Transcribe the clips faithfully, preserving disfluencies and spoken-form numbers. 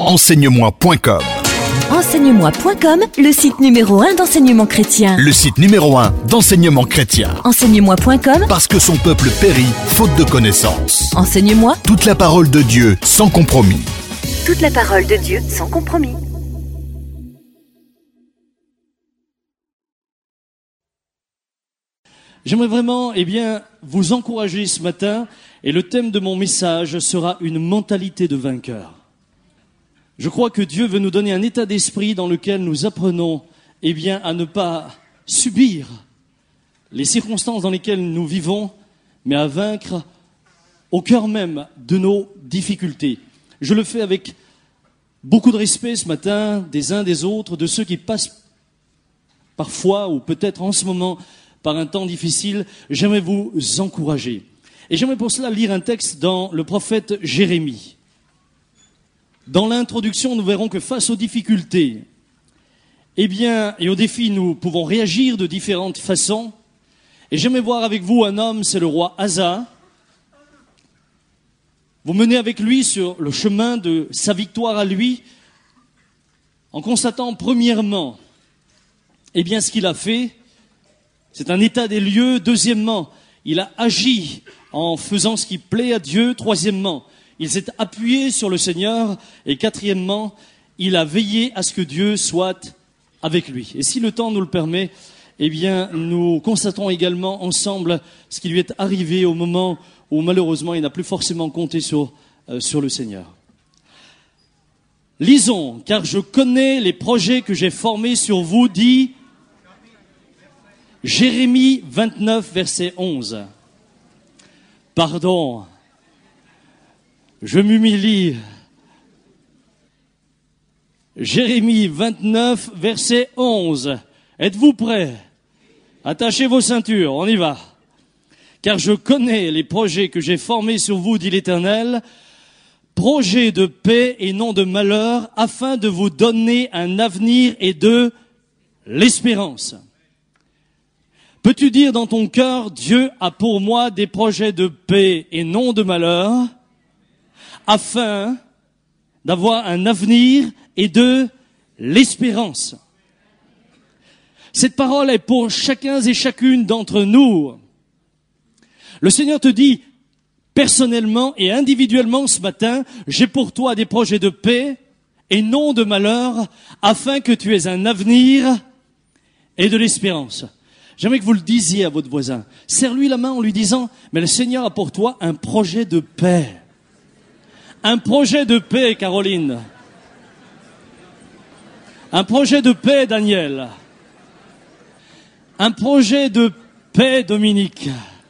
Enseigne-moi point com. Enseigne-moi point com, le site numéro un d'enseignement chrétien. Le site numéro un d'enseignement chrétien. Enseigne-moi point com, Parce que son peuple périt faute de connaissances. Enseigne-moi. Toute la parole de Dieu sans compromis. Toute la parole de Dieu sans compromis. J'aimerais vraiment, eh bien, vous encourager ce matin, et le thème de mon message sera une mentalité de vainqueur. Je crois que Dieu veut nous donner un état d'esprit dans lequel nous apprenons, eh bien, à ne pas subir les circonstances dans lesquelles nous vivons, mais à vaincre au cœur même de nos difficultés. Je le fais avec beaucoup de respect ce matin des uns des autres, de ceux qui passent parfois ou peut-être en ce moment par un temps difficile. J'aimerais vous encourager. Et j'aimerais pour cela lire un texte dans le prophète Jérémie. Dans l'introduction, nous verrons que face aux difficultés, eh bien, et aux défis, nous pouvons réagir de différentes façons. Et j'aimerais voir avec vous un homme, c'est le roi Asa. Vous menez avec lui sur le chemin de sa victoire à lui, en constatant premièrement, eh bien, ce qu'il a fait. C'est un état des lieux. Deuxièmement, il a agi en faisant ce qui plaît à Dieu. Troisièmement, il s'est appuyé sur le Seigneur. Et quatrièmement, il a veillé à ce que Dieu soit avec lui. Et si le temps nous le permet, eh bien, nous constatons également ensemble ce qui lui est arrivé au moment où malheureusement il n'a plus forcément compté sur, euh, sur le Seigneur. Lisons, car je connais les projets que j'ai formés sur vous, dit Jérémie vingt-neuf, verset onze. Pardon, je m'humilie. Jérémie vingt-neuf, verset onze. Êtes-vous prêts? Attachez vos ceintures, on y va. Car je connais les projets que j'ai formés sur vous, dit l'Éternel, projets de paix et non de malheur, afin de vous donner un avenir et de l'espérance. Peux-tu dire dans ton cœur, Dieu a pour moi des projets de paix et non de malheur, afin d'avoir un avenir et de l'espérance. Cette parole est pour chacun et chacune d'entre nous. Le Seigneur te dit, personnellement et individuellement ce matin, j'ai pour toi des projets de paix et non de malheur, afin que tu aies un avenir et de l'espérance. J'aimerais que vous le disiez à votre voisin. Serre-lui la main en lui disant, mais le Seigneur a pour toi un projet de paix. Un projet de paix, Caroline. Un projet de paix, Daniel. Un projet de paix, Dominique.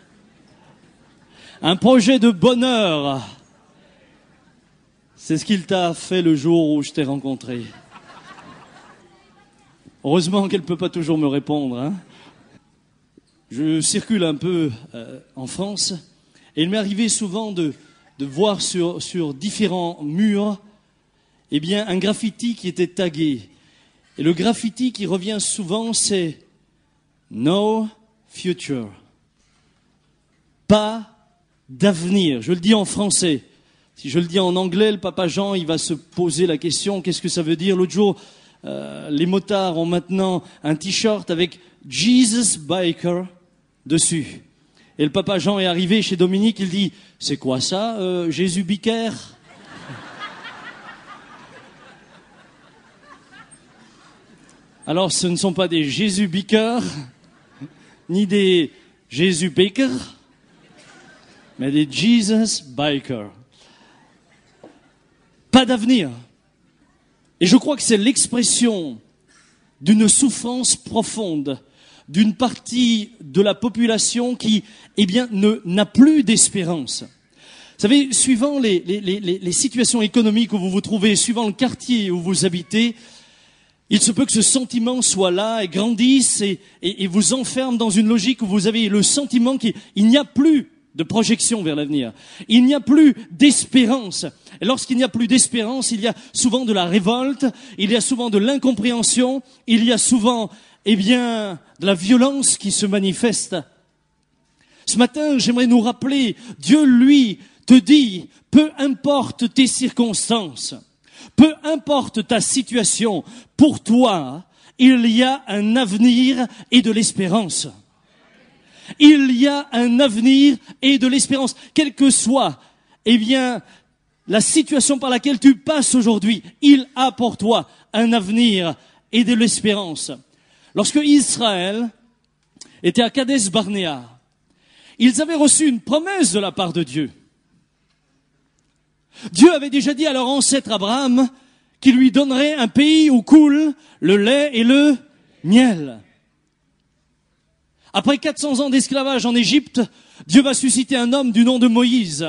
Un projet de bonheur. C'est ce qu'il t'a fait le jour où je t'ai rencontré. Heureusement qu'elle ne peut pas toujours me répondre, hein. Je circule un peu euh, en France et il m'est arrivé souvent de, de voir sur, sur différents murs eh bien, un graffiti qui était tagué. Et le graffiti qui revient souvent, c'est « No future ». Pas d'avenir. Je le dis en français. Si je le dis en anglais, le papa Jean, il va se poser la question, qu'est-ce que ça veut dire? L'autre jour, euh, les motards ont maintenant un t-shirt avec « Jesus Biker » dessus. Et le papa Jean est arrivé chez Dominique, il dit, c'est quoi ça, euh, Jésus Biker? Alors ce ne sont pas des Jésus Biker, ni des Jésus Baker, mais des Jesus Biker. Pas d'avenir. Et je crois que c'est l'expression d'une souffrance profonde d'une partie de la population qui, eh bien, ne, n'a plus d'espérance. Vous savez, suivant les, les, les, les situations économiques où vous vous trouvez, suivant le quartier où vous habitez, il se peut que ce sentiment soit là et grandisse et, et, et vous enferme dans une logique où vous avez le sentiment qu'il n'y a plus de projection vers l'avenir. Il n'y a plus d'espérance. Et lorsqu'il n'y a plus d'espérance, il y a souvent de la révolte, il y a souvent de l'incompréhension, il y a souvent, eh bien, de la violence qui se manifeste. Ce matin, j'aimerais nous rappeler, Dieu, lui, te dit, peu importe tes circonstances, Peu importe ta situation, pour toi, il y a un avenir et de l'espérance. Il y a un avenir et de l'espérance. Quelle que soit, eh bien, la situation par laquelle tu passes aujourd'hui, il a pour toi un avenir et de l'espérance. Lorsque Israël était à Kadesh Barnéa, ils avaient reçu une promesse de la part de Dieu. Dieu avait déjà dit à leur ancêtre Abraham qu'il lui donnerait un pays où coule le lait et le miel. Après quatre cents ans d'esclavage en Égypte, Dieu va susciter un homme du nom de Moïse.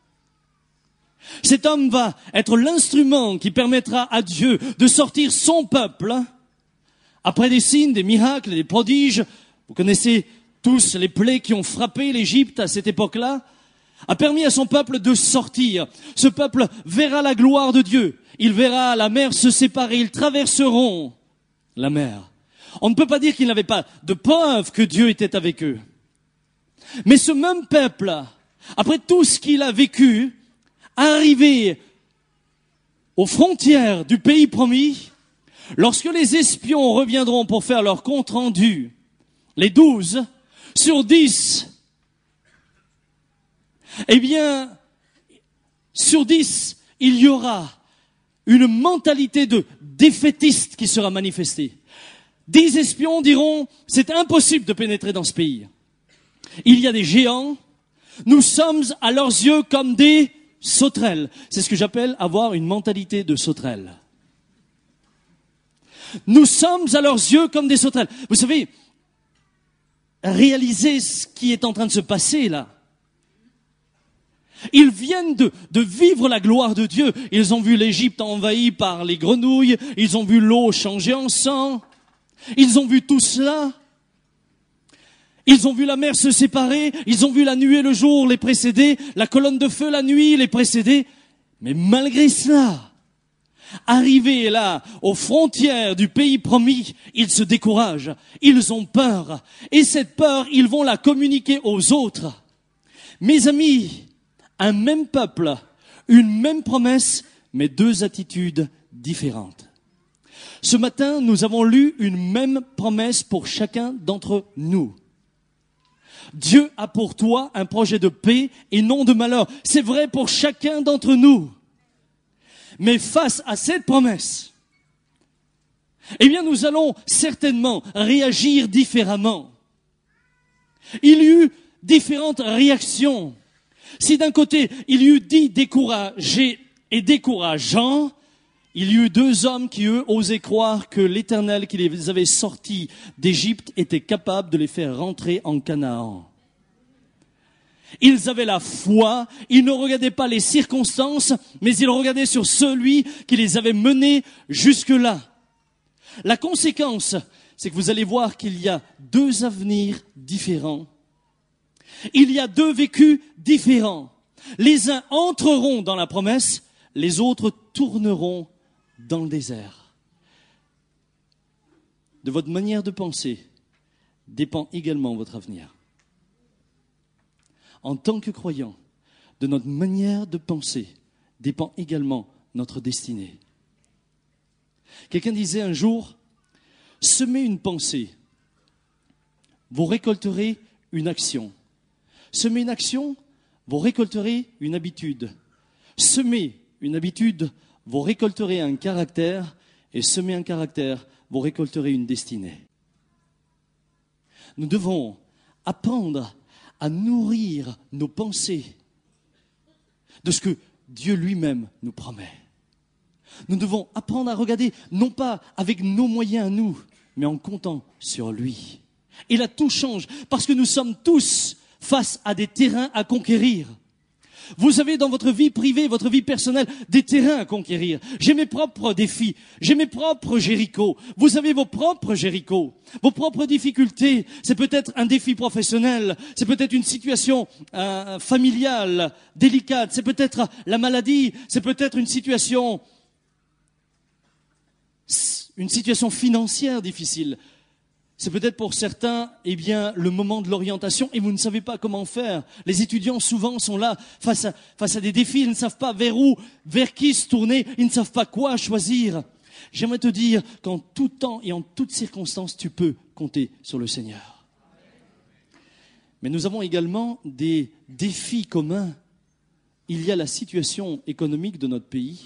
Cet homme va être l'instrument qui permettra à Dieu de sortir son peuple après des signes, des miracles, des prodiges. Vous connaissez tous les plaies qui ont frappé l'Égypte à cette époque-là, a permis à son peuple de sortir. Ce peuple verra la gloire de Dieu. Il verra la mer se séparer. Ils traverseront la mer. On ne peut pas dire qu'ils n'avaient pas de preuve que Dieu était avec eux. Mais ce même peuple, après tout ce qu'il a vécu, arrivé aux frontières du pays promis, lorsque les espions reviendront pour faire leur compte rendu, les douze sur dix, eh bien, sur dix, il y aura une mentalité de défaitiste qui sera manifestée. Dix espions diront, c'est impossible de pénétrer dans ce pays. Il y a des géants, nous sommes à leurs yeux comme des sauterelles. C'est ce que j'appelle avoir une mentalité de sauterelle. Nous sommes à leurs yeux comme des sauterelles. Vous savez, réalisez ce qui est en train de se passer là. Ils viennent de, de vivre la gloire de Dieu. Ils ont vu l'Égypte envahie par les grenouilles. Ils ont vu l'eau changer en sang. Ils ont vu tout cela. Ils ont vu la mer se séparer. Ils ont vu la nuée le jour les précéder. La colonne de feu la nuit les précéder. Mais malgré cela, arrivés là, aux frontières du pays promis, ils se découragent. Ils ont peur. Et cette peur, ils vont la communiquer aux autres. Mes amis, un même peuple, une même promesse, mais deux attitudes différentes. Ce matin, nous avons lu une même promesse pour chacun d'entre nous. Dieu a pour toi un projet de paix et non de malheur. C'est vrai pour chacun d'entre nous. Mais face à cette promesse, eh bien, nous allons certainement réagir différemment. Il y eut différentes réactions. Si d'un côté, il y eut dix découragés et décourageants, il y eut deux hommes qui, eux, osaient croire que l'Éternel qui les avait sortis d'Égypte était capable de les faire rentrer en Canaan. Ils avaient la foi, ils ne regardaient pas les circonstances, mais ils regardaient sur celui qui les avait menés jusque-là. La conséquence, c'est que vous allez voir qu'il y a deux avenirs différents. Il y a deux vécus différents. Les uns entreront dans la promesse, les autres tourneront dans le désert. De votre manière de penser dépend également votre avenir. En tant que croyants, de notre manière de penser dépend également notre destinée. Quelqu'un disait un jour, semez une pensée, vous récolterez une action. Semez une action, vous récolterez une habitude. Semez une habitude, vous récolterez un caractère. Et semez un caractère, vous récolterez une destinée. Nous devons apprendre à nourrir nos pensées de ce que Dieu lui-même nous promet. Nous devons apprendre à regarder, non pas avec nos moyens à nous, mais en comptant sur lui. Et là, tout change, parce que nous sommes tous face à des terrains à conquérir. Vous avez dans votre vie privée, votre vie personnelle, des terrains à conquérir. J'ai mes propres défis, j'ai mes propres Jéricho. Vous avez vos propres Jéricho, vos propres difficultés. C'est peut-être un défi professionnel, c'est peut-être une situation euh, familiale délicate, c'est peut-être la maladie, c'est peut-être une situation, une situation financière difficile. C'est peut-être pour certains, eh bien, le moment de l'orientation et vous ne savez pas comment faire. Les étudiants souvent sont là face à, face à des défis, ils ne savent pas vers où, vers qui se tourner, ils ne savent pas quoi choisir. J'aimerais te dire qu'en tout temps et en toutes circonstances, tu peux compter sur le Seigneur. Mais nous avons également des défis communs. Il y a la situation économique de notre pays.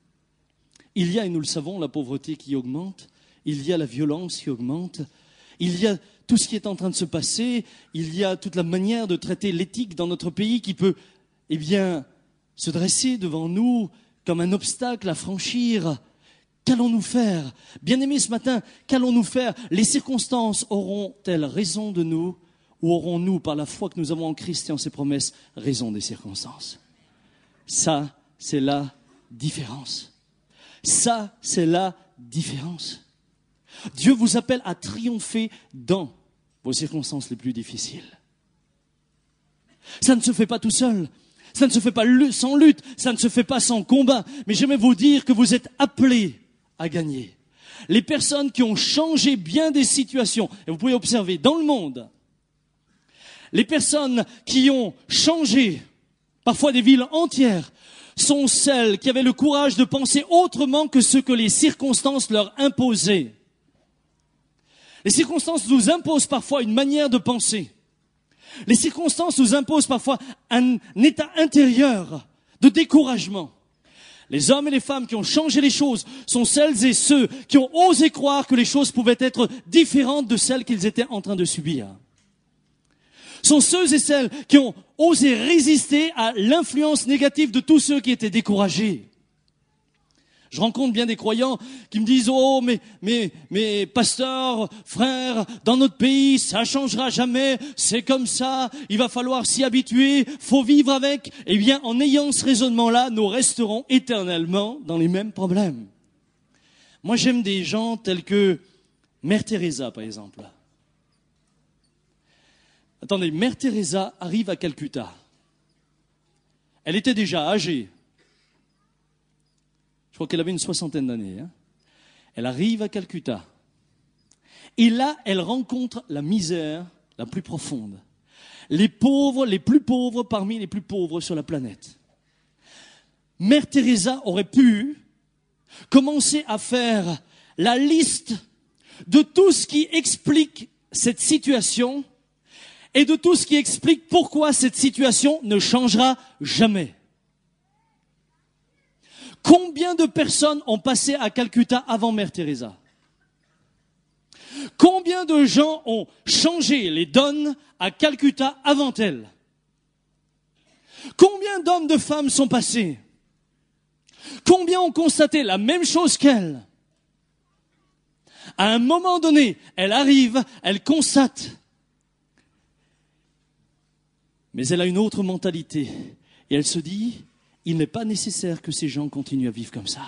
Il y a, et nous le savons, la pauvreté qui augmente. Il y a la violence qui augmente. Il y a tout ce qui est en train de se passer. Il y a toute la manière de traiter l'éthique dans notre pays qui peut, eh bien, se dresser devant nous comme un obstacle à franchir. Qu'allons-nous faire? Bien-aimés, ce matin, qu'allons-nous faire? Les circonstances auront-elles raison de nous ou aurons-nous, par la foi que nous avons en Christ et en ses promesses, raison des circonstances? Ça, c'est la différence. Ça, c'est la différence. Dieu vous appelle à triompher dans vos circonstances les plus difficiles. Ça ne se fait pas tout seul. Ça ne se fait pas sans lutte. Ça ne se fait pas sans combat. Mais j'aimerais vous dire que vous êtes appelés à gagner. Les personnes qui ont changé bien des situations, et vous pouvez observer dans le monde, les personnes qui ont changé parfois des villes entières, sont celles qui avaient le courage de penser autrement que ce que les circonstances leur imposaient. Les circonstances nous imposent parfois une manière de penser. Les circonstances nous imposent parfois un état intérieur de découragement. Les hommes et les femmes qui ont changé les choses sont celles et ceux qui ont osé croire que les choses pouvaient être différentes de celles qu'ils étaient en train de subir. Sont ceux et celles qui ont osé résister à l'influence négative de tous ceux qui étaient découragés. Je rencontre bien des croyants qui me disent « Oh, mais, mais, mais, pasteur, frère, dans notre pays, ça changera jamais, c'est comme ça, il va falloir s'y habituer, faut vivre avec. » Eh bien, en ayant ce raisonnement-là, nous resterons éternellement dans les mêmes problèmes. Moi, j'aime des gens tels que Mère Teresa, par exemple. Attendez, Mère Teresa arrive à Calcutta. Elle était déjà âgée. Je crois qu'elle avait une soixantaine d'années. Hein. Elle arrive à Calcutta. Et là, elle rencontre la misère la plus profonde. Les pauvres, les plus pauvres parmi les plus pauvres sur la planète. Mère Teresa aurait pu commencer à faire la liste de tout ce qui explique cette situation et de tout ce qui explique pourquoi cette situation ne changera jamais. Combien de personnes ont passé à Calcutta avant Mère Teresa? Combien de gens ont changé les donnes à Calcutta avant elle? Combien d'hommes, de femmes sont passés? Combien ont constaté la même chose qu'elle? À un moment donné, elle arrive, elle constate. Mais elle a une autre mentalité. Et elle se dit, il n'est pas nécessaire que ces gens continuent à vivre comme ça.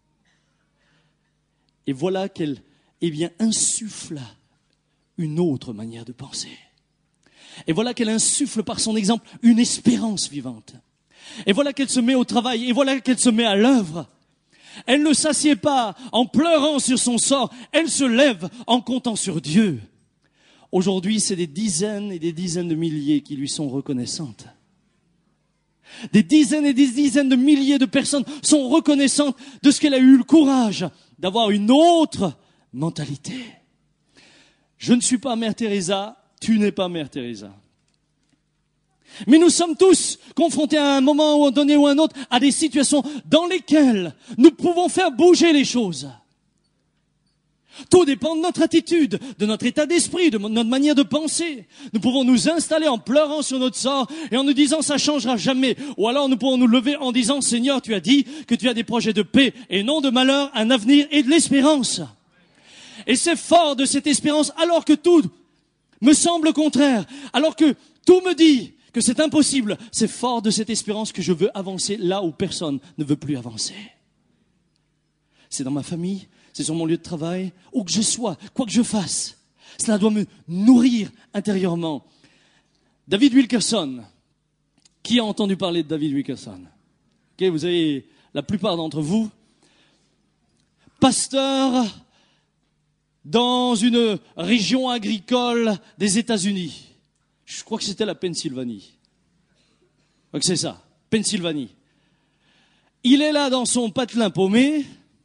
Et voilà qu'elle, eh bien, insuffle une autre manière de penser. Et voilà qu'elle insuffle par son exemple une espérance vivante. Et voilà qu'elle se met au travail. Et voilà qu'elle se met à l'œuvre. Elle ne s'assied pas en pleurant sur son sort. Elle se lève en comptant sur Dieu. Aujourd'hui, c'est des dizaines et des dizaines de milliers qui lui sont reconnaissantes. Des dizaines et des dizaines de milliers de personnes sont reconnaissantes de ce qu'elle a eu le courage d'avoir une autre mentalité. Je ne suis pas Mère Teresa, tu n'es pas Mère Teresa. Mais nous sommes tous confrontés à un moment donné ou à un autre à des situations dans lesquelles nous pouvons faire bouger les choses. Tout dépend de notre attitude, de notre état d'esprit, de notre manière de penser. Nous pouvons nous installer en pleurant sur notre sort et en nous disant ça changera jamais. Ou alors nous pouvons nous lever en disant Seigneur, tu as dit que tu as des projets de paix et non de malheur, un avenir et de l'espérance. Et c'est fort de cette espérance alors que tout me semble contraire, alors que tout me dit que c'est impossible. C'est fort de cette espérance que je veux avancer là où personne ne veut plus avancer. C'est dans ma famille, c'est sur mon lieu de travail, où que je sois, quoi que je fasse. Cela doit me nourrir intérieurement. David Wilkerson. Qui a entendu parler de David Wilkerson? Okay, vous avez, la plupart d'entre vous, pasteur dans une région agricole des États-Unis. Je crois que c'était la Pennsylvanie. Je crois que c'est ça, Pennsylvanie. Il est là dans son patelin paumé.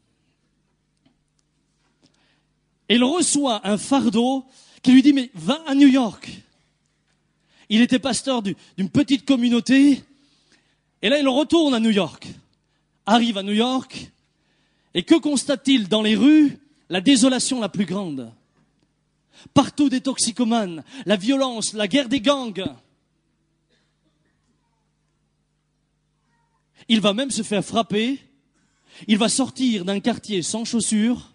Et il reçoit un fardeau qui lui dit « Mais va à New York ». Il était pasteur du, d'une petite communauté. Et là, il retourne à New York. Arrive à New York. Et que constate-t-il dans les rues? La désolation la plus grande. Partout des toxicomanes, la violence, la guerre des gangs. Il va même se faire frapper. Il va sortir d'un quartier sans chaussures.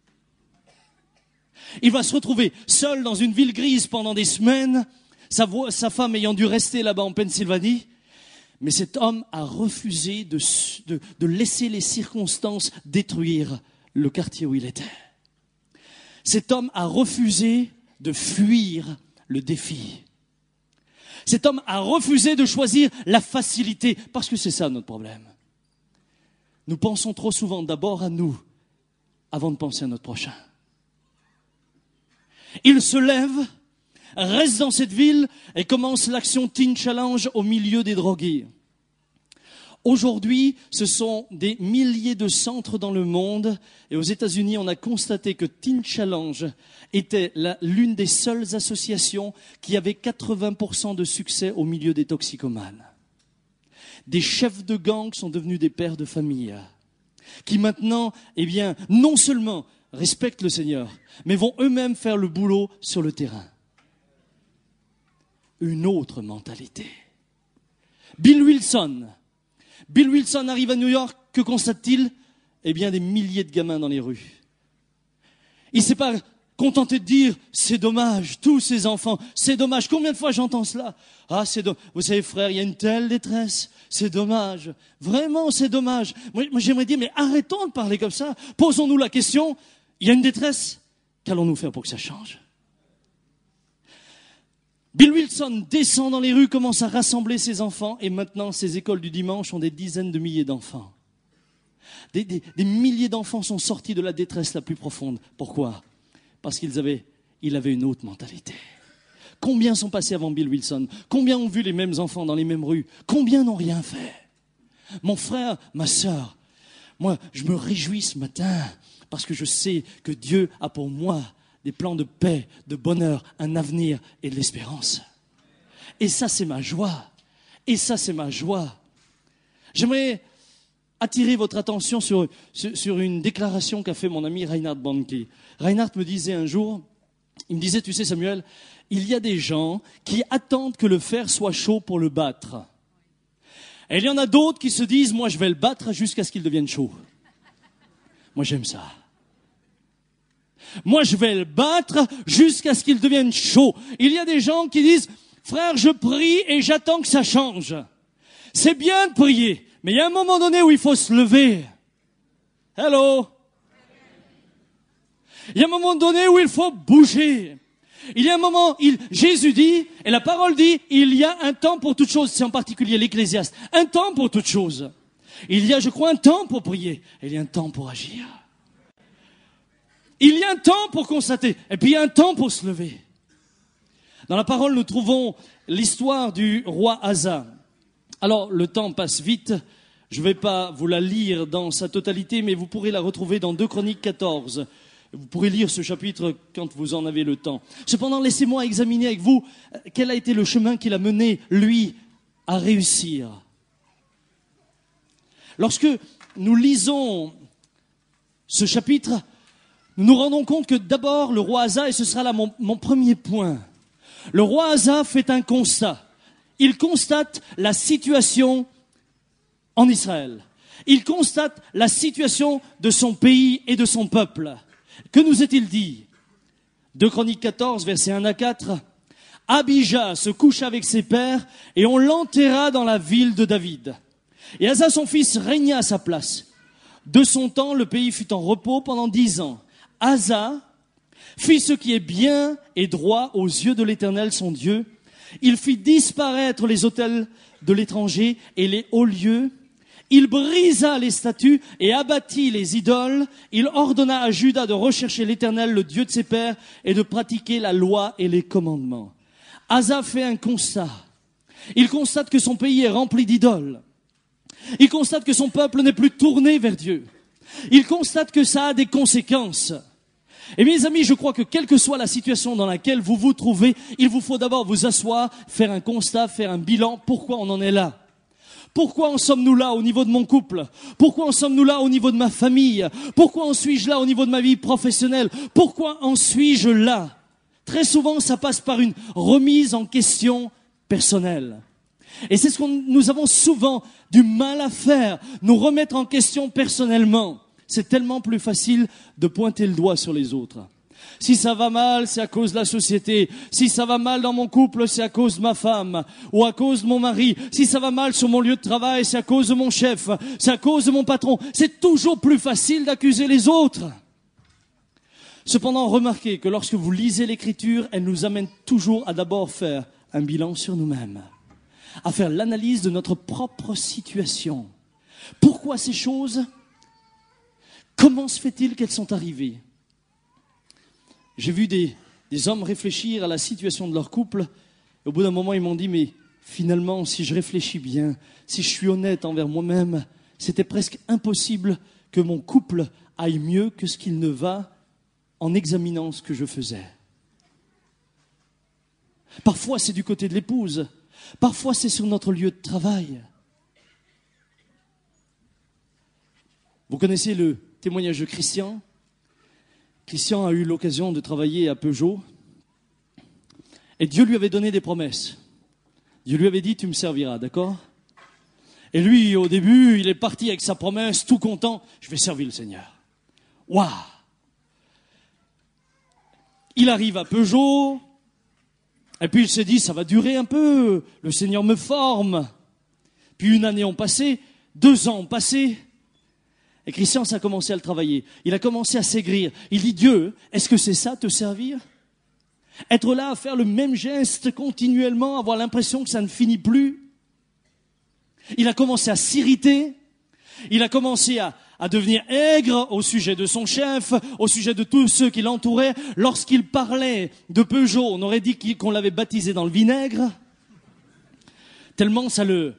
Il va se retrouver seul dans une ville grise pendant des semaines, sa, vo- sa femme ayant dû rester là-bas en Pennsylvanie. Mais cet homme a refusé de, de, de laisser les circonstances détruire le quartier où il était. Cet homme a refusé de fuir le défi. Cet homme a refusé de choisir la facilité, parce que c'est ça notre problème. Nous pensons trop souvent d'abord à nous, avant de penser à notre prochain. Il se lève, reste dans cette ville et commence l'action Teen Challenge au milieu des drogués. Aujourd'hui, ce sont des milliers de centres dans le monde et aux États-Unis, on a constaté que Teen Challenge était la, l'une des seules associations qui avait quatre-vingts pour cent de succès au milieu des toxicomanes. Des chefs de gang sont devenus des pères de famille qui maintenant, eh bien, non seulement respectent le Seigneur, mais vont eux-mêmes faire le boulot sur le terrain. Une autre mentalité. Bill Wilson. Bill Wilson arrive à New York, que constate-t-il? Eh bien, des milliers de gamins dans les rues. Il ne s'est pas contenté de dire, c'est dommage, tous ces enfants, c'est dommage. Combien de fois j'entends cela? Ah, c'est dommage. Vous savez, frère, il y a une telle détresse, c'est dommage. Vraiment, c'est dommage. Moi, moi, j'aimerais dire, mais arrêtons de parler comme ça. Posons-nous la question, il y a une détresse, qu'allons-nous faire pour que ça change? Bill Wilson descend dans les rues, commence à rassembler ses enfants et maintenant ces écoles du dimanche ont des dizaines de milliers d'enfants. Des, des, des milliers d'enfants sont sortis de la détresse la plus profonde. Pourquoi? Parce qu'ils avaient, il avait une autre mentalité. Combien sont passés avant Bill Wilson? Combien ont vu les mêmes enfants dans les mêmes rues? Combien n'ont rien fait? Mon frère, ma sœur, moi je me réjouis ce matin parce que je sais que Dieu a pour moi des plans de paix, de bonheur, un avenir et de l'espérance. Et ça, c'est ma joie. Et ça, c'est ma joie. J'aimerais attirer votre attention sur, sur, sur une déclaration qu'a fait mon ami Reinhard Bonnke. Reinhard me disait un jour, il me disait, tu sais Samuel, il y a des gens qui attendent que le fer soit chaud pour le battre. Et il y en a d'autres qui se disent, moi je vais le battre jusqu'à ce qu'il devienne chaud. Moi j'aime ça. Moi, je vais le battre jusqu'à ce qu'il devienne chaud. Il y a des gens qui disent, frère, je prie et j'attends que ça change. C'est bien de prier, mais il y a un moment donné où il faut se lever. Hello? Il y a un moment donné où il faut bouger. Il y a un moment, il, Jésus dit, et la parole dit, il y a un temps pour toute chose. C'est en particulier l'Ecclésiaste. Un temps pour toute chose. Il y a, je crois, un temps pour prier. Et il y a un temps pour agir. Il y a un temps pour constater, et puis il y a un temps pour se lever. Dans la parole, nous trouvons l'histoire du roi Asa. Alors, le temps passe vite, je ne vais pas vous la lire dans sa totalité, mais vous pourrez la retrouver dans deux Chroniques quatorze. Vous pourrez lire ce chapitre quand vous en avez le temps. Cependant, laissez-moi examiner avec vous quel a été le chemin qu'il a mené, lui, à réussir. Lorsque nous lisons ce chapitre, nous nous rendons compte que d'abord, le roi Asa, et ce sera là mon, mon premier point, le roi Asa fait un constat. Il constate la situation en Israël. Il constate la situation de son pays et de son peuple. Que nous est-il dit? deux Chroniques quatorze, versets un à quatre. Abijah se coucha avec ses pères et on l'enterra dans la ville de David. Et Asa, son fils, régna à sa place. De son temps, le pays fut en repos pendant dix ans. Asa fit ce qui est bien et droit aux yeux de l'Éternel, son Dieu. Il fit disparaître les autels de l'étranger et les hauts lieux. Il brisa les statues et abattit les idoles. Il ordonna à Juda de rechercher l'Éternel, le Dieu de ses pères, et de pratiquer la loi et les commandements. Asa fait un constat. Il constate que son pays est rempli d'idoles. Il constate que son peuple n'est plus tourné vers Dieu. Il constate que ça a des conséquences. Et mes amis, je crois que quelle que soit la situation dans laquelle vous vous trouvez, il vous faut d'abord vous asseoir, faire un constat, faire un bilan. Pourquoi on en est là ? Pourquoi en sommes-nous là au niveau de mon couple ? Pourquoi en sommes-nous là au niveau de ma famille ? Pourquoi en suis-je là au niveau de ma vie professionnelle ? Pourquoi en suis-je là ? Très souvent, ça passe par une remise en question personnelle. Et c'est ce que nous avons souvent du mal à faire, nous remettre en question personnellement. C'est tellement plus facile de pointer le doigt sur les autres. Si ça va mal, c'est à cause de la société. Si ça va mal dans mon couple, c'est à cause de ma femme ou à cause de mon mari. Si ça va mal sur mon lieu de travail, c'est à cause de mon chef, c'est à cause de mon patron. C'est toujours plus facile d'accuser les autres. Cependant, remarquez que lorsque vous lisez l'Écriture, elle nous amène toujours à d'abord faire un bilan sur nous-mêmes, à faire l'analyse de notre propre situation. Pourquoi ces choses ? Comment se fait-il qu'elles sont arrivées ? J'ai vu des, des hommes réfléchir à la situation de leur couple. Et au bout d'un moment, ils m'ont dit, mais finalement, si je réfléchis bien, si je suis honnête envers moi-même, c'était presque impossible que mon couple aille mieux que ce qu'il ne va en examinant ce que je faisais. Parfois, c'est du côté de l'épouse. Parfois, c'est sur notre lieu de travail. Vous connaissez le témoignage de Christian ? Christian a eu l'occasion de travailler à Peugeot. Et Dieu lui avait donné des promesses. Dieu lui avait dit, tu me serviras, d'accord ? Et lui, au début, il est parti avec sa promesse, tout content, je vais servir le Seigneur. Waouh ! Il arrive à Peugeot, et puis il s'est dit, ça va durer un peu, le Seigneur me forme. Puis une année ont passé, deux ans ont passé, et Christian, ça a commencé à le travailler. Il a commencé à s'aigrir. Il dit, Dieu, est-ce que c'est ça, te servir ? Être là à faire le même geste continuellement, avoir l'impression que ça ne finit plus. Il a commencé à s'irriter. Il a commencé à, à devenir aigre au sujet de son chef, au sujet de tous ceux qui l'entouraient. Lorsqu'il parlait de Peugeot, on aurait dit qu'on l'avait baptisé dans le vinaigre. Tellement ça le...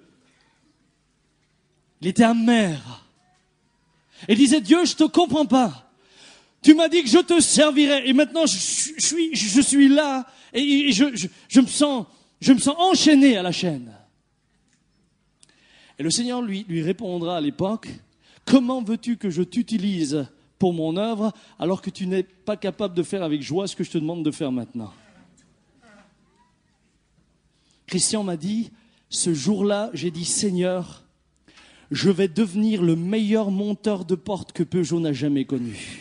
Il était amer. Et disait, Dieu, je te comprends pas. Tu m'as dit que je te servirais. Et maintenant, je, je, suis, je suis là. Et je, je, je, me sens, je me sens enchaîné à la chaîne. Et le Seigneur lui, lui répondra à l'époque, comment veux-tu que je t'utilise pour mon œuvre alors que tu n'es pas capable de faire avec joie ce que je te demande de faire maintenant ? Christian m'a dit, ce jour-là, j'ai dit, Seigneur, je vais devenir le meilleur monteur de porte que Peugeot n'a jamais connu.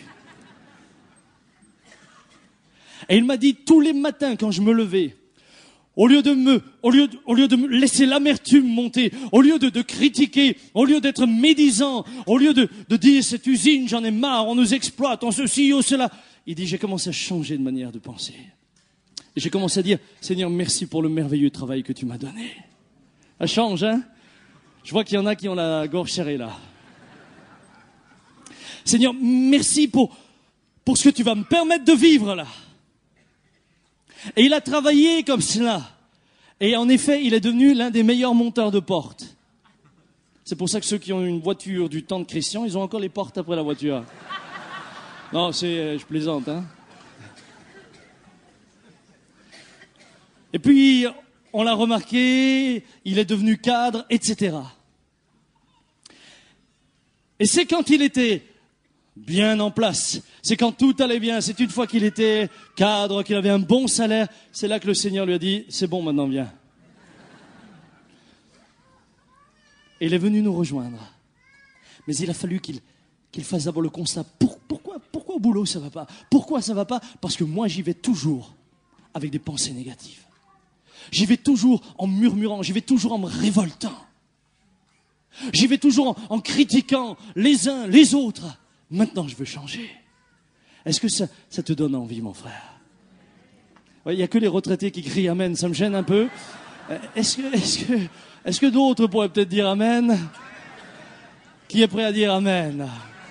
Et il m'a dit, tous les matins quand je me levais, au lieu de me, au lieu de, au lieu de me laisser l'amertume monter, au lieu de, de critiquer, au lieu d'être médisant, au lieu de, de dire cette usine, j'en ai marre, on nous exploite, on ceci, on cela. Il dit, j'ai commencé à changer de manière de penser. Et j'ai commencé à dire, Seigneur, merci pour le merveilleux travail que tu m'as donné. Ça change, hein ? Je vois qu'il y en a qui ont la gorge serrée là. Seigneur, merci pour, pour ce que tu vas me permettre de vivre là. Et il a travaillé comme cela. Et en effet, il est devenu l'un des meilleurs monteurs de portes. C'est pour ça que ceux qui ont une voiture du temps de Christian, ils ont encore les portes après la voiture. Non, c'est, je plaisante, hein. Et puis, on l'a remarqué, il est devenu cadre, et cetera. Et c'est quand il était bien en place, c'est quand tout allait bien, c'est une fois qu'il était cadre, qu'il avait un bon salaire, c'est là que le Seigneur lui a dit, c'est bon maintenant, viens. Et il est venu nous rejoindre. Mais il a fallu qu'il, qu'il fasse d'abord le constat, Pour, pourquoi, pourquoi au boulot ça va pas ? Pourquoi ça va pas ? Parce que moi j'y vais toujours avec des pensées négatives. J'y vais toujours en murmurant, j'y vais toujours en me révoltant. J'y vais toujours en, en critiquant les uns, les autres. Maintenant, je veux changer. Est-ce que ça, ça te donne envie, mon frère ? Il n'y a que les retraités qui crient Amen, ça me gêne un peu. Est-ce que, est-ce que, est-ce que d'autres pourraient peut-être dire Amen ? Qui est prêt à dire Amen?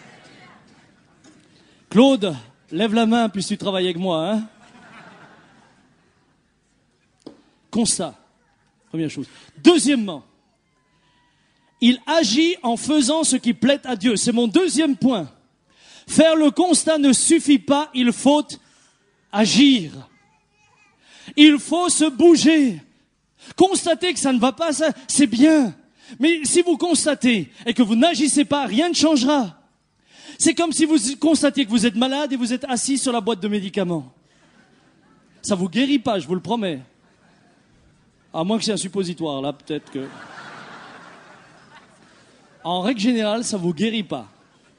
Claude, lève la main puisque tu travailles avec moi. Hein? Constat, première chose. Deuxièmement, il agit en faisant ce qui plaît à Dieu. C'est mon deuxième point. Faire le constat ne suffit pas, il faut agir. Il faut se bouger. Constater que ça ne va pas, ça, c'est bien. Mais si vous constatez et que vous n'agissez pas, rien ne changera. C'est comme si vous constatiez que vous êtes malade et vous êtes assis sur la boîte de médicaments. Ça ne vous guérit pas, je vous le promets. À moins que c'est un suppositoire, là, peut-être que... En règle générale, ça ne vous guérit pas.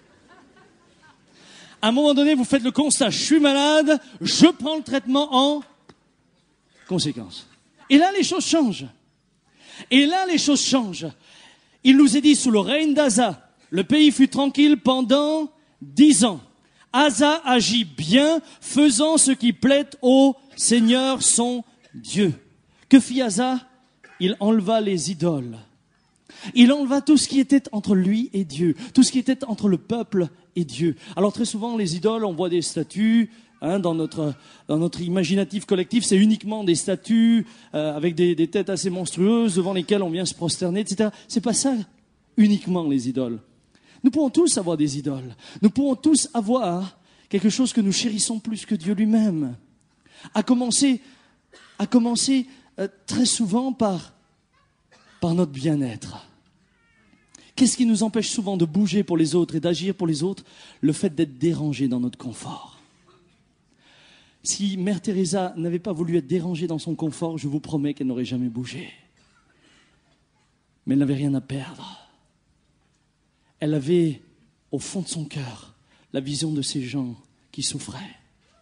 À un moment donné, vous faites le constat, je suis malade, je prends le traitement en conséquence. Et là, les choses changent. Et là, les choses changent. Il nous est dit, sous le règne d'Asa, le pays fut tranquille pendant dix ans. Asa agit bien, faisant ce qui plaît au Seigneur son Dieu. Que fit Asa? Il enleva les idoles. Il enleva tout ce qui était entre lui et Dieu, tout ce qui était entre le peuple et Dieu. Alors très souvent, les idoles, on voit des statues, hein, dans notre dans notre imaginatif collectif, c'est uniquement des statues euh, avec des, des têtes assez monstrueuses devant lesquelles on vient se prosterner, et cetera. C'est pas ça uniquement les idoles. Nous pouvons tous avoir des idoles. Nous pouvons tous avoir quelque chose que nous chérissons plus que Dieu lui-même. À commencer, à commencer euh, très souvent par par notre bien-être. Qu'est-ce qui nous empêche souvent de bouger pour les autres et d'agir pour les autres? Le fait d'être dérangé dans notre confort. Si Mère Teresa n'avait pas voulu être dérangée dans son confort, je vous promets qu'elle n'aurait jamais bougé. Mais elle n'avait rien à perdre. Elle avait, au fond de son cœur, la vision de ces gens qui souffraient.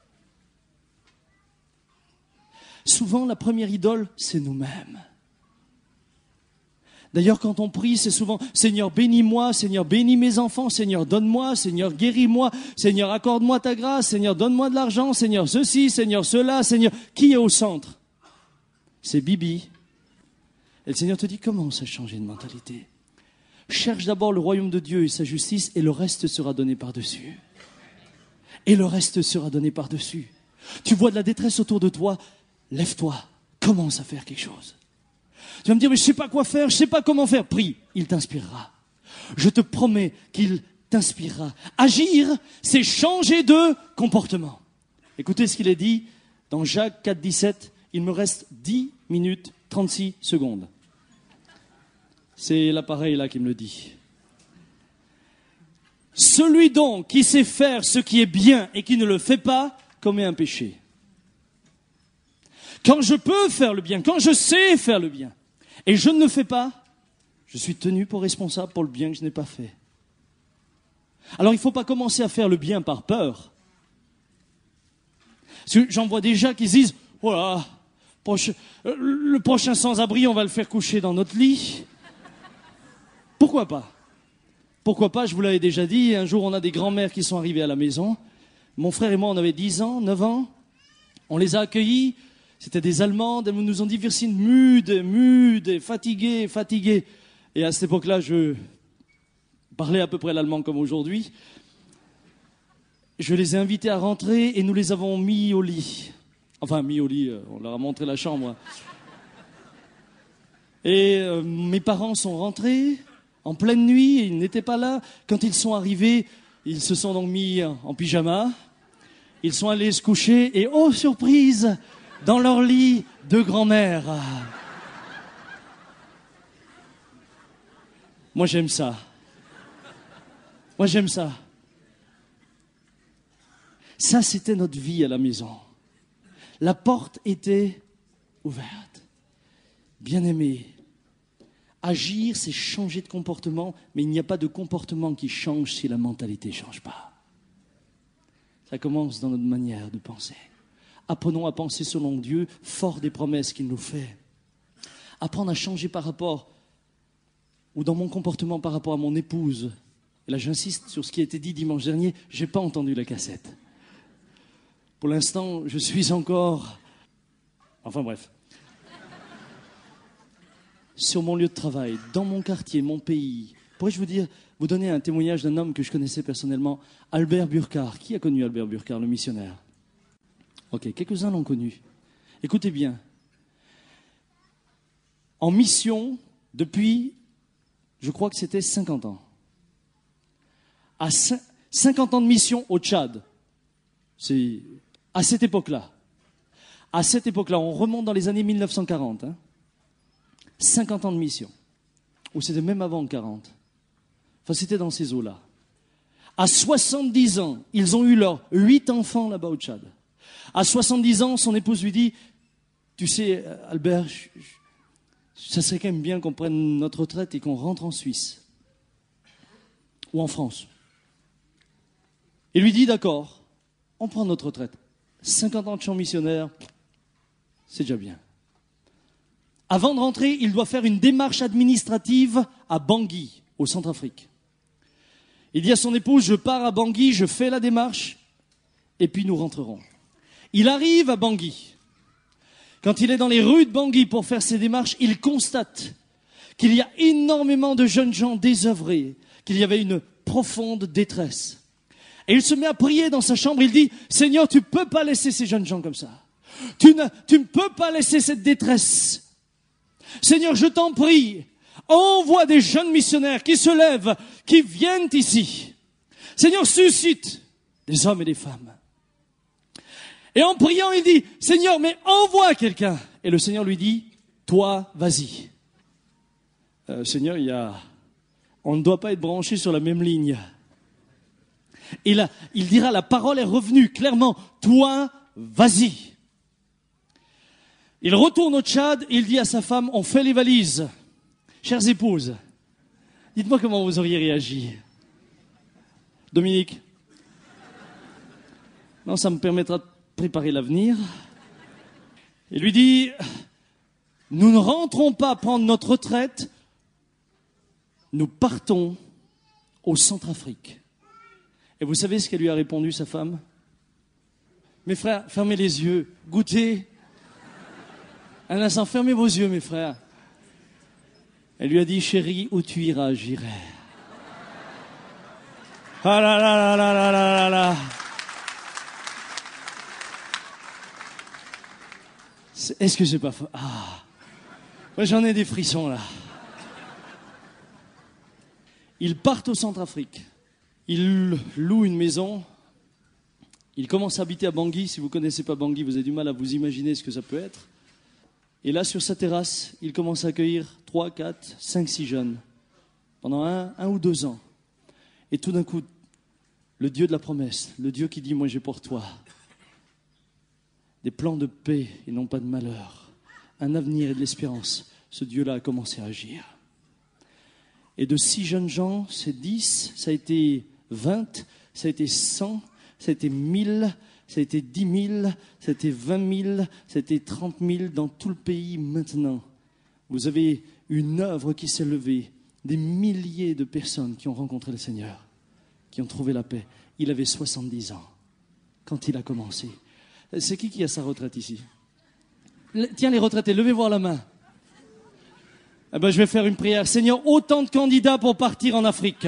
Souvent, la première idole, c'est nous-mêmes. D'ailleurs, quand on prie, c'est souvent « Seigneur, bénis-moi, Seigneur, bénis mes enfants, Seigneur, donne-moi, Seigneur, guéris-moi, Seigneur, accorde-moi ta grâce, Seigneur, donne-moi de l'argent, Seigneur, ceci, Seigneur, cela, Seigneur. » Qui est au centre? C'est Bibi. Et le Seigneur te dit, commence à changer de mentalité. Cherche d'abord le royaume de Dieu et sa justice, et le reste sera donné par-dessus. Et le reste sera donné par-dessus. Tu vois de la détresse autour de toi, lève-toi, commence à faire quelque chose. Tu vas me dire, mais je ne sais pas quoi faire, je ne sais pas comment faire. Prie, il t'inspirera. Je te promets qu'il t'inspirera. Agir, c'est changer de comportement. Écoutez ce qu'il est dit dans Jacques quatre, dix-sept. Il me reste dix minutes, trente-six secondes. C'est l'appareil là qui me le dit. Celui donc qui sait faire ce qui est bien et qui ne le fait pas, commet un péché. Quand je peux faire le bien, quand je sais faire le bien, et je ne le fais pas, je suis tenu pour responsable pour le bien que je n'ai pas fait. Alors il ne faut pas commencer à faire le bien par peur. Parce que j'en vois déjà qui se disent, voilà, proche, le prochain sans-abri, on va le faire coucher dans notre lit. Pourquoi pas? Pourquoi pas, je vous l'avais déjà dit, un jour on a des grands-mères qui sont arrivées à la maison. Mon frère et moi, on avait dix ans, neuf ans. On les a accueillis. C'était des Allemandes, elles nous ont dit, Vircine, mude, mude, fatiguée, fatiguée. Et à cette époque-là, je parlais à peu près l'allemand comme aujourd'hui. Je les ai invitées à rentrer et nous les avons mis au lit. Enfin, mis au lit, on leur a montré la chambre. Et euh, mes parents sont rentrés en pleine nuit, ils n'étaient pas là. Quand ils sont arrivés, ils se sont donc mis en pyjama. Ils sont allés se coucher et, oh surprise, dans leur lit de grand-mère. Moi, j'aime ça. Moi, j'aime ça. Ça, c'était notre vie à la maison. La porte était ouverte. Bien-aimé, agir, c'est changer de comportement, mais il n'y a pas de comportement qui change si la mentalité ne change pas. Ça commence dans notre manière de penser. Apprenons à penser selon Dieu, fort des promesses qu'il nous fait. Apprendre à changer par rapport, ou dans mon comportement par rapport à mon épouse. Et là, j'insiste sur ce qui a été dit dimanche dernier, je n'ai pas entendu la cassette. Pour l'instant, je suis encore... Enfin bref. Sur mon lieu de travail, dans mon quartier, mon pays. Pourrais-je vous dire, vous donner un témoignage d'un homme que je connaissais personnellement, Albert Burkhardt. Qui a connu Albert Burkhardt, le missionnaire? Ok, quelques-uns l'ont connu. Écoutez bien. En mission, depuis, je crois que c'était cinquante ans. À cinquante ans de mission au Tchad. C'est à cette époque-là. À cette époque-là, on remonte dans les années mille neuf cent quarante. Hein, cinquante ans de mission. Ou c'était même avant quarante. Enfin, c'était dans ces eaux-là. À soixante-dix ans, ils ont eu leurs huit enfants là-bas au Tchad. À soixante-dix ans, son épouse lui dit, tu sais, Albert, je, je, ça serait quand même bien qu'on prenne notre retraite et qu'on rentre en Suisse. Ou en France. Il lui dit, d'accord, on prend notre retraite. cinquante ans de chant missionnaire, c'est déjà bien. Avant de rentrer, il doit faire une démarche administrative à Bangui, au Centrafrique. Il dit à son épouse, je pars à Bangui, je fais la démarche, et puis nous rentrerons. Il arrive à Bangui. Quand il est dans les rues de Bangui pour faire ses démarches, il constate qu'il y a énormément de jeunes gens désœuvrés, qu'il y avait une profonde détresse. Et il se met à prier dans sa chambre, il dit, Seigneur, tu ne peux pas laisser ces jeunes gens comme ça. Tu ne, tu ne peux pas laisser cette détresse. Seigneur, je t'en prie, envoie des jeunes missionnaires qui se lèvent, qui viennent ici. Seigneur, suscite des hommes et des femmes. Et en priant, il dit, Seigneur, mais envoie quelqu'un. Et le Seigneur lui dit, toi, vas-y. Euh, Seigneur, il y a... on ne doit pas être branché sur la même ligne. Et là, il dira, la parole est revenue clairement, toi, vas-y. Il retourne au Tchad et il dit à sa femme, on fait les valises. Chères épouses, dites-moi comment vous auriez réagi. Dominique? Non, ça me permettra de préparer l'avenir. Il lui dit, nous ne rentrons pas prendre notre retraite, nous partons au Centrafrique. Et vous savez ce qu'elle lui a répondu, sa femme? Mes frères, fermez les yeux, goûtez. Un instant, fermez vos yeux, mes frères. Elle lui a dit, chérie, où tu iras, j'irai. Ah là là là là là là là là. Est-ce que c'est pas faux? Ah, moi j'en ai des frissons là. Ils partent au Centrafrique. Ils louent une maison. Ils commencent à habiter à Bangui. Si vous ne connaissez pas Bangui, vous avez du mal à vous imaginer ce que ça peut être. Et là, sur sa terrasse, il commence à accueillir trois, quatre, cinq, six jeunes pendant un, un ou deux ans. Et tout d'un coup, le Dieu de la promesse, le Dieu qui dit « Moi, j'ai pour toi des plans de paix et non pas de malheur, un avenir et de l'espérance », ce Dieu-là a commencé à agir. Et de six jeunes gens, c'est dix, ça a été vingt, ça a été cent, ça a été mille, ça a été dix mille, ça a été vingt mille, ça a été trente mille dans tout le pays maintenant. Vous avez une œuvre qui s'est levée, des milliers de personnes qui ont rencontré le Seigneur, qui ont trouvé la paix. Il avait soixante-dix ans quand il a commencé. C'est qui qui a sa retraite ici? Tiens les retraités, levez voir la main. Eh ben, je vais faire une prière. Seigneur, autant de candidats pour partir en Afrique.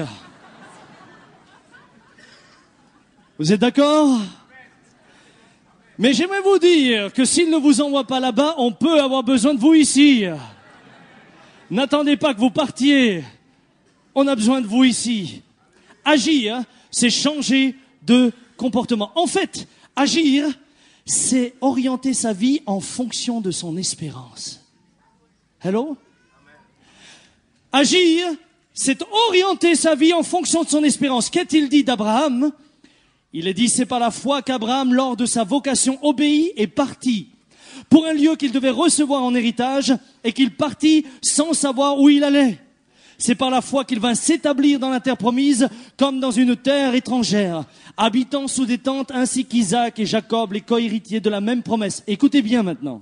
Vous êtes d'accord? Mais j'aimerais vous dire que s'il ne vous envoie pas là-bas, on peut avoir besoin de vous ici. N'attendez pas que vous partiez. On a besoin de vous ici. Agir, c'est changer de comportement. En fait, agir, c'est orienter sa vie en fonction de son espérance. Hello? Agir, c'est orienter sa vie en fonction de son espérance. Qu'a-t-il dit d'Abraham? Il est dit, c'est par la foi qu'Abraham, lors de sa vocation, obéit et partit pour un lieu qu'il devait recevoir en héritage et qu'il partit sans savoir où il allait. C'est par la foi qu'il vint s'établir dans la terre promise comme dans une terre étrangère, habitant sous des tentes ainsi qu'Isaac et Jacob, les co-héritiers de la même promesse. Écoutez bien maintenant.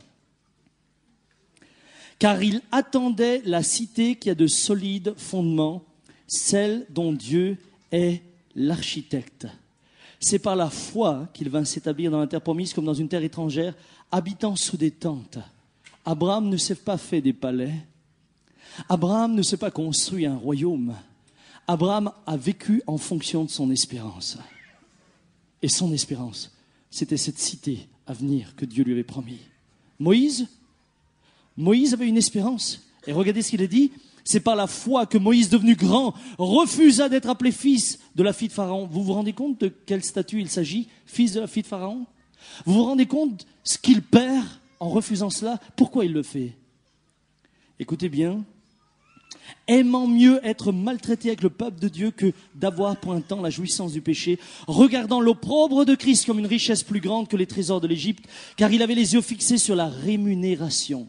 Car il attendait la cité qui a de solides fondements, celle dont Dieu est l'architecte. C'est par la foi qu'il vint s'établir dans la terre promise comme dans une terre étrangère, habitant sous des tentes. Abraham ne s'est pas fait des palais. Abraham ne s'est pas construit un royaume. Abraham a vécu en fonction de son espérance. Et son espérance, c'était cette cité à venir que Dieu lui avait promis. Moïse, Moïse avait une espérance. Et regardez ce qu'il a dit. C'est par la foi que Moïse, devenu grand, refusa d'être appelé fils de la fille de Pharaon. Vous vous rendez compte de quel statut il s'agit? Fils de la fille de Pharaon? Vous vous rendez compte ce qu'il perd en refusant cela? Pourquoi il le fait? Écoutez bien. Aimant mieux être maltraité avec le peuple de Dieu que d'avoir pour un temps la jouissance du péché, regardant l'opprobre de Christ comme une richesse plus grande que les trésors de l'Égypte, car il avait les yeux fixés sur la rémunération.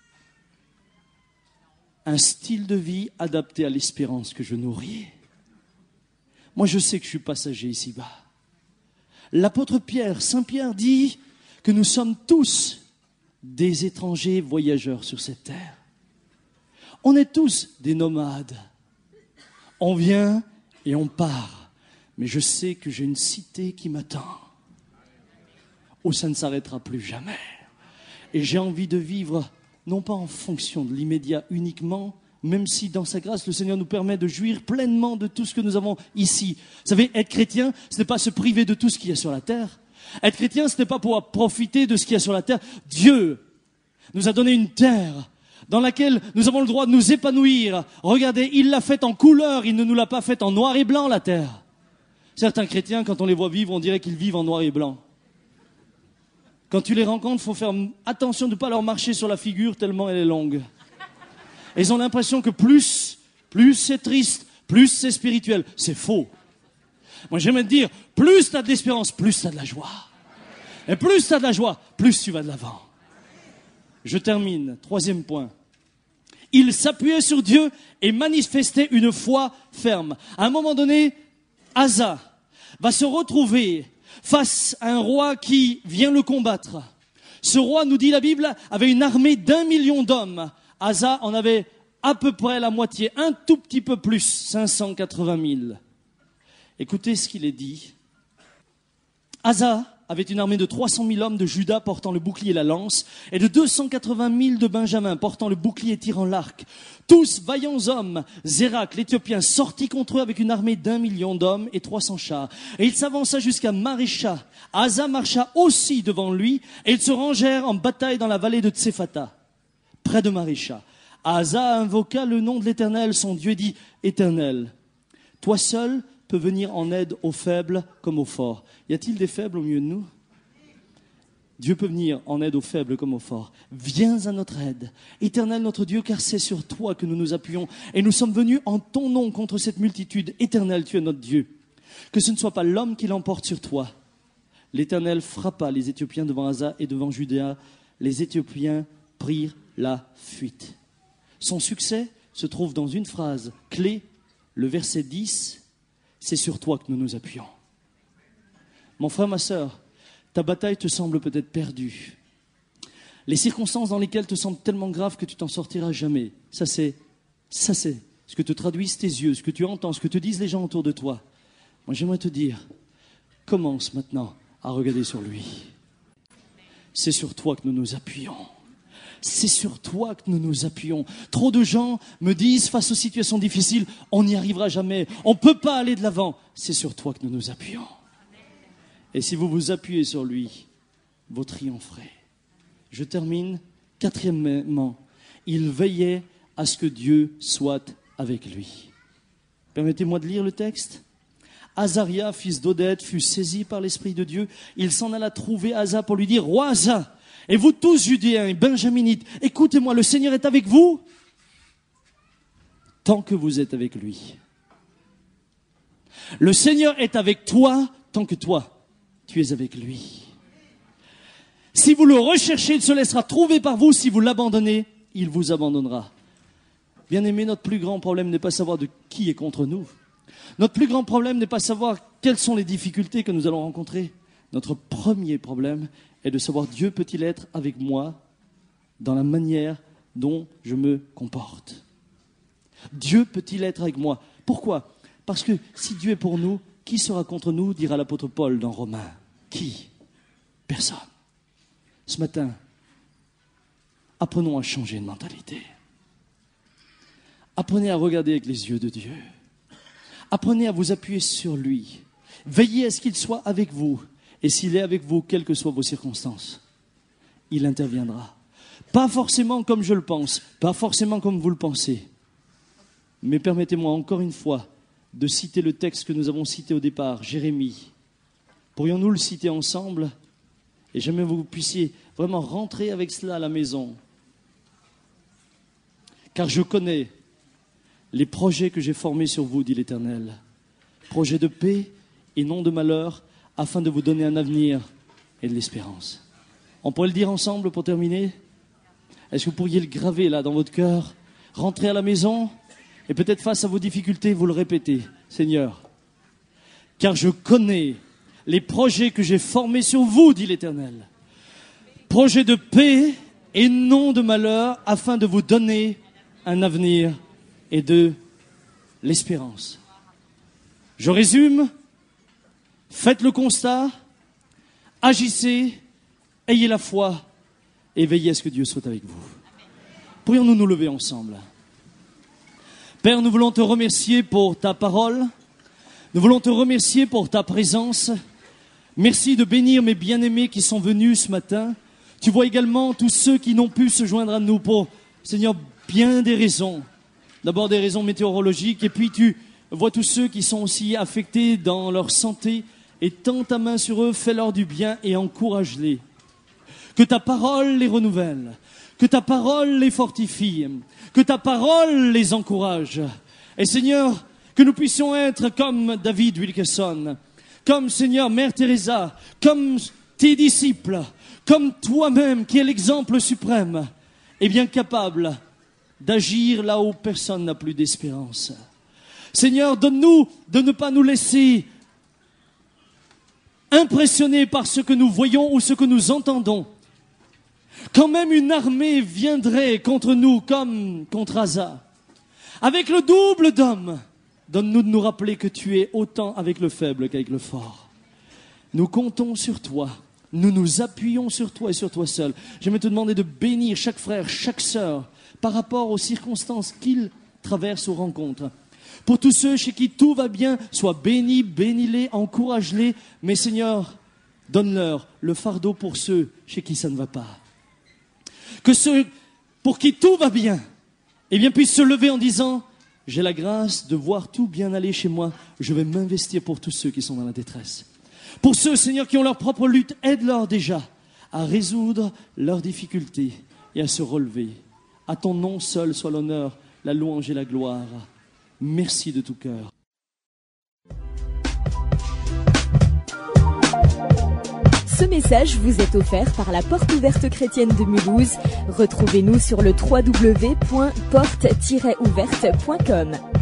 Un style de vie adapté à l'espérance que je nourris. Moi, je sais que je suis passager ici-bas. L'apôtre Pierre, Saint Pierre dit que nous sommes tous des étrangers voyageurs sur cette terre. On est tous des nomades. On vient et on part. Mais je sais que j'ai une cité qui m'attend, où ça ne s'arrêtera plus jamais. Et j'ai envie de vivre, non pas en fonction de l'immédiat uniquement, même si dans sa grâce, le Seigneur nous permet de jouir pleinement de tout ce que nous avons ici. Vous savez, être chrétien, ce n'est pas se priver de tout ce qu'il y a sur la terre. Être chrétien, ce n'est pas pouvoir profiter de ce qu'il y a sur la terre. Dieu nous a donné une terre dans laquelle nous avons le droit de nous épanouir. Regardez, il l'a faite en couleur, il ne nous l'a pas faite en noir et blanc, la terre. Certains chrétiens, quand on les voit vivre, on dirait qu'ils vivent en noir et blanc. Quand tu les rencontres, il faut faire attention de ne pas leur marcher sur la figure tellement elle est longue. Et ils ont l'impression que plus, plus c'est triste, plus c'est spirituel. C'est faux. Moi, j'aime te dire, plus tu as de l'espérance, plus tu as de la joie. Et plus tu as de la joie, plus tu vas de l'avant. Je termine. Troisième point. Il s'appuyait sur Dieu et manifestait une foi ferme. À un moment donné, Asa va se retrouver face à un roi qui vient le combattre. Ce roi, nous dit la Bible, avait une armée d'un million d'hommes. Asa en avait à peu près la moitié, un tout petit peu plus, cinq cent quatre-vingt mille. Écoutez ce qu'il est dit. Asa avait une armée de trois cent mille hommes de Juda portant le bouclier et la lance, et de deux cent quatre-vingt mille de Benjamin portant le bouclier et tirant l'arc. Tous vaillants hommes. Zérak, l'Éthiopien, sortit contre eux avec une armée d'un million d'hommes et trois cents chars. Et il s'avança jusqu'à Marécha. Asa marcha aussi devant lui, et ils se rangèrent en bataille dans la vallée de Tsephata, près de Marécha. Asa invoqua le nom de l'Éternel, son Dieu, dit « Éternel, toi seul peux venir en aide aux faibles comme aux forts. » Y a-t-il des faibles au milieu de nous? Dieu peut venir en aide aux faibles comme aux forts. Viens à notre aide, Éternel notre Dieu, car c'est sur toi que nous nous appuyons. Et nous sommes venus en ton nom contre cette multitude. Éternel, tu es notre Dieu. Que ce ne soit pas l'homme qui l'emporte sur toi. L'Éternel frappa les Éthiopiens devant Asa et devant Juda. Les Éthiopiens prirent la fuite. Son succès se trouve dans une phrase clé, le verset dix. C'est sur toi que nous nous appuyons. Mon frère, ma sœur, ta bataille te semble peut-être perdue. Les circonstances dans lesquelles te semblent tellement graves que tu t'en sortiras jamais. Ça c'est, ça c'est ce que te traduisent tes yeux, ce que tu entends, ce que te disent les gens autour de toi. Moi, j'aimerais te dire, commence maintenant à regarder sur lui. C'est sur toi que nous nous appuyons. C'est sur toi que nous nous appuyons. Trop de gens me disent, face aux situations difficiles, on n'y arrivera jamais, on ne peut pas aller de l'avant. C'est sur toi que nous nous appuyons. Et si vous vous appuyez sur lui, vous triompherez. Je termine. Quatrièmement, il veillait à ce que Dieu soit avec lui. Permettez-moi de lire le texte. Azaria, fils d'Oded, fut saisi par l'Esprit de Dieu. Il s'en alla trouver Asa pour lui dire, « Roi Asa, et vous tous Judéens et Benjaminites, écoutez-moi, le Seigneur est avec vous tant que vous êtes avec lui. Le Seigneur est avec toi tant que toi, tu es avec lui. Si vous le recherchez, il se laissera trouver par vous. Si vous l'abandonnez, il vous abandonnera. » Bien-aimés, notre plus grand problème n'est pas savoir de qui est contre nous. Notre plus grand problème n'est pas savoir quelles sont les difficultés que nous allons rencontrer. Notre premier problème est de savoir Dieu peut-il être avec moi dans la manière dont je me comporte. Dieu peut-il être avec moi? Pourquoi? Parce que si Dieu est pour nous, qui sera contre nous, dira l'apôtre Paul dans Romains? Qui? Personne. Ce matin, apprenons à changer de mentalité. Apprenez à regarder avec les yeux de Dieu. Apprenez à vous appuyer sur lui. Veillez à ce qu'il soit avec vous. Et s'il est avec vous, quelles que soient vos circonstances, il interviendra. Pas forcément comme je le pense, pas forcément comme vous le pensez. Mais permettez-moi encore une fois de citer le texte que nous avons cité au départ, Jérémie. Pourrions-nous le citer ensemble? Et j'aimerais que vous puissiez vraiment rentrer avec cela à la maison. Car je connais les projets que j'ai formés sur vous, dit l'Éternel. Projets de paix et non de malheur, afin de vous donner un avenir et de l'espérance. On pourrait le dire ensemble pour terminer? Est-ce que vous pourriez le graver là dans votre cœur? Rentrez à la maison et peut-être face à vos difficultés, vous le répétez. Seigneur, car je connais les projets que j'ai formés sur vous, dit l'Éternel. Projets de paix et non de malheur, afin de vous donner un avenir et de l'espérance. Je résume. Faites le constat, agissez, ayez la foi et veillez à ce que Dieu soit avec vous. Pourrions-nous nous lever ensemble? Père, nous voulons te remercier pour ta parole. Nous voulons te remercier pour ta présence. Merci de bénir mes bien-aimés qui sont venus ce matin. Tu vois également tous ceux qui n'ont pu se joindre à nous pour, Seigneur, bien des raisons. D'abord des raisons météorologiques et puis tu vois tous ceux qui sont aussi affectés dans leur santé. Et tends ta main sur eux, fais-leur du bien et encourage-les. Que ta parole les renouvelle, que ta parole les fortifie, que ta parole les encourage. Et Seigneur, que nous puissions être comme David Wilkerson, comme Seigneur, Mère Teresa, comme tes disciples, comme toi-même qui es l'exemple suprême, et bien capable d'agir là où personne n'a plus d'espérance. Seigneur, donne-nous de ne pas nous laisser impressionnés par ce que nous voyons ou ce que nous entendons. Quand même une armée viendrait contre nous comme contre Asa, avec le double d'hommes, donne-nous de nous rappeler que tu es autant avec le faible qu'avec le fort. Nous comptons sur toi, nous nous appuyons sur toi et sur toi seul. J'aimerais te demander de bénir chaque frère, chaque sœur, par rapport aux circonstances qu'ils traversent ou rencontrent. Pour tous ceux chez qui tout va bien, sois bénis, bénis-les, encourage-les. Mais Seigneur, donne-leur le fardeau pour ceux chez qui ça ne va pas. Que ceux pour qui tout va bien, eh bien, puissent se lever en disant, j'ai la grâce de voir tout bien aller chez moi. Je vais m'investir pour tous ceux qui sont dans la détresse. Pour ceux, Seigneur, qui ont leur propre lutte, aide-leur déjà à résoudre leurs difficultés et à se relever. À ton nom seul soit l'honneur, la louange et la gloire. Merci de tout cœur. Ce message vous est offert par la Porte Ouverte Chrétienne de Mulhouse. Retrouvez-nous sur le w w w point porte tiret ouverte point com.